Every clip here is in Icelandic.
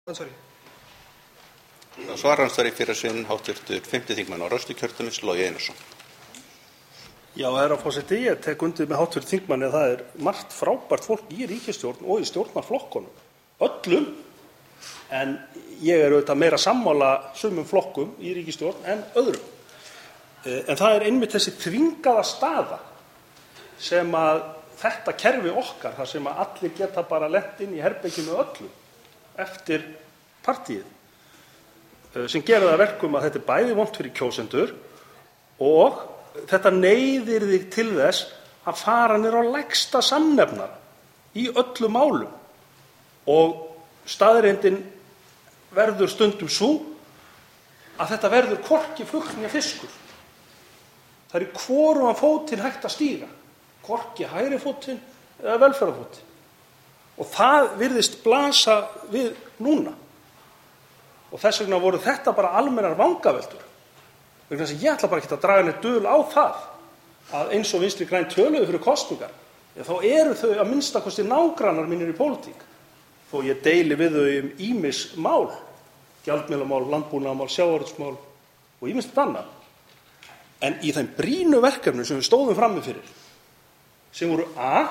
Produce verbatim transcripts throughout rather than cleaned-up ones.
Sorry. Svaranstari fyrir sinn háttvirtur fimmti þingmaður Norðausturkjördæmis Logi Einarsson. Já, herra forseti, ég tek undir með háttvirtum þingmanni að það er margt frábært fólk í ríkisstjórn og í stjórnarflokkunum, öllum, en ég er auðvitað meira sammála sumum flokkum í ríkisstjórn en öðrum. En það er einmitt þessi þvingaða staða sem að þetta kerfi okkar, þar sem að allir geta bara lent inn í herberginu öllum eftir partíið, sem gerir það að verkum að þetta er bæði vont fyrir kjósendur og þetta neyðir þig til þess að fara niður á lægsta samnefnara í öllum málum. Og staðreyndin verður stundum sú að þetta verður hvorki fugl né fiskur. Það er í hvorugan fótinn hægt að stíga, hvorki hægri fótinn eða velferðarfótinn. Og það virðist blasa við núna. Og þess vegna voru þetta bara almennar vangaveltur. Vegna þess að ég ætla bara ekki að draga neitt dul á það að eins og Vinstri græn töluðu fyrir kosningar, ja, þá eru þau að minnsta kosti nágrannar mínir í pólitík. Þó ég deili við þau um ýmis mál, gjaldmiðlamál, landbúnaðarmál, sjávarútvegsmál og ýmislegt annað. En í þeim brýnu verkefnum sem við stóðum frammi fyrir, sem voru a.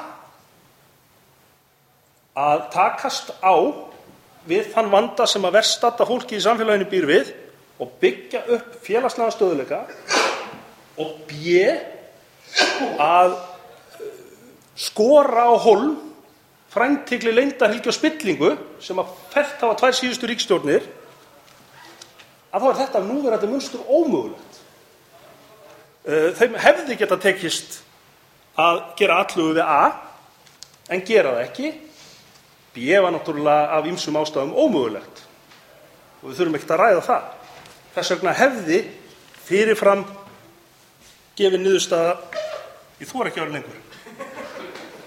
að takast á við þann vanda sem að verst stadda fólki í samfélaginu býr við og byggja upp félagslegan stöðugleika, og b. að skora á hólm frændhygli, leyndarhyggju og spillingu sem að fellt hafa tvær síðustu ríkisstjórnir, að þá er þetta núverandi munstur ómögulegt. Þeim hefði getað tekist að gera atlögu við A en gera það ekki. B var náttúrulega af ýmsum ástæðum ómögulegt og við þurfum ekkert að ræða það. Þess vegna hefði fyrirfram gefin niðurstaða, ég þori ekki að vera lengur,